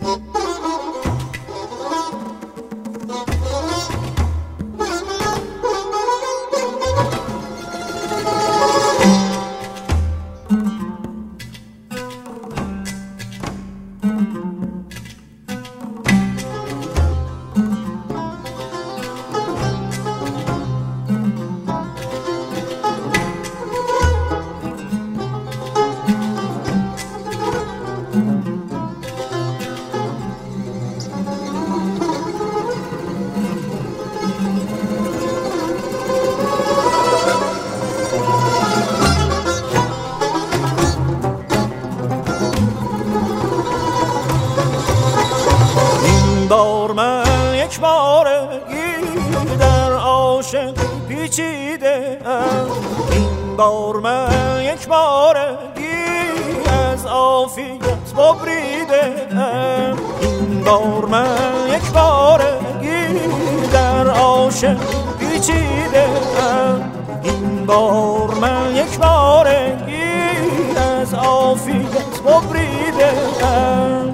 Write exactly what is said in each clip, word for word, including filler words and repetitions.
بار من یک بارگی در عاشق پیچیده ام، این بار من یک بارگی از عافیت ببریده ام، این بار من یک بارگی در عاشق پیچیده ام، این بار من یک بارگی از عافیت ببریده ام.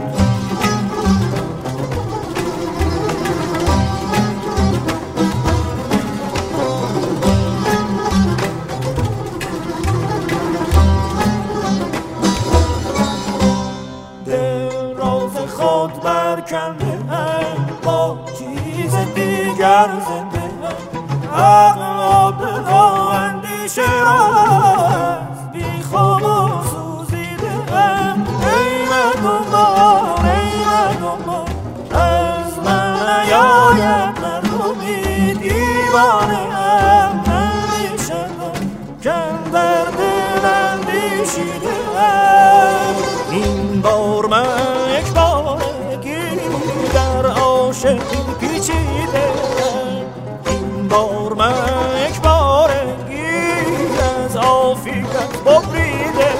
خود برکنده هم با چیز دیگر زنده هم، عقل و دل و اندیشه را از بی خواب و سوزیده هم. ای مردمان ای مردمان از من نیاید مردمی، دیوانه هم اندیشه هم کن در دل اندیشیده هم. این بار من یک بارگی در عاشق پیچیده، این بار من یک بارگی از عافیت ببریده.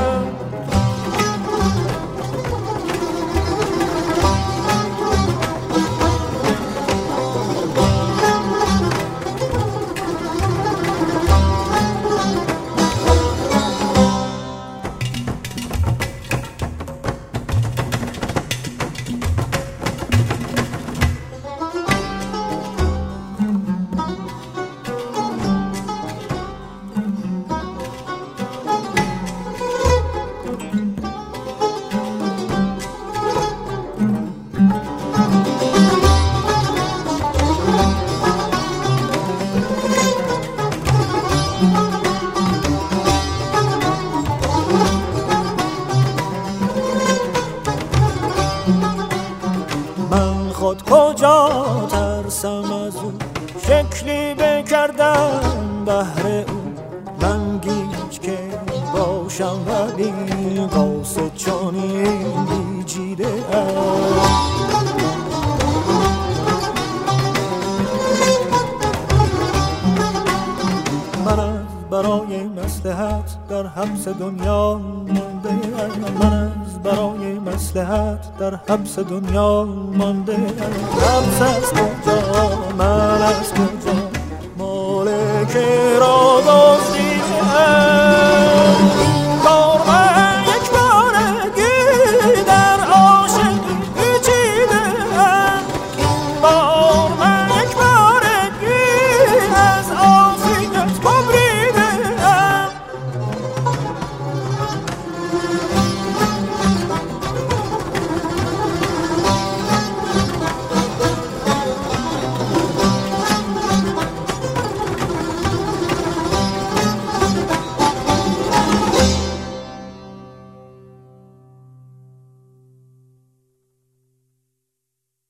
من خود کجا ترسم از او، شکلی بکردم بهر او، من گیج که باشم ولی قاصد چنین بیجیده ام. من از برای مصلحت در حبس دنیا مانده ام، من از برای مصلحت در حبس دنیا مانده ام. حبس از کجا من از کجا مالک را دزدیده ام.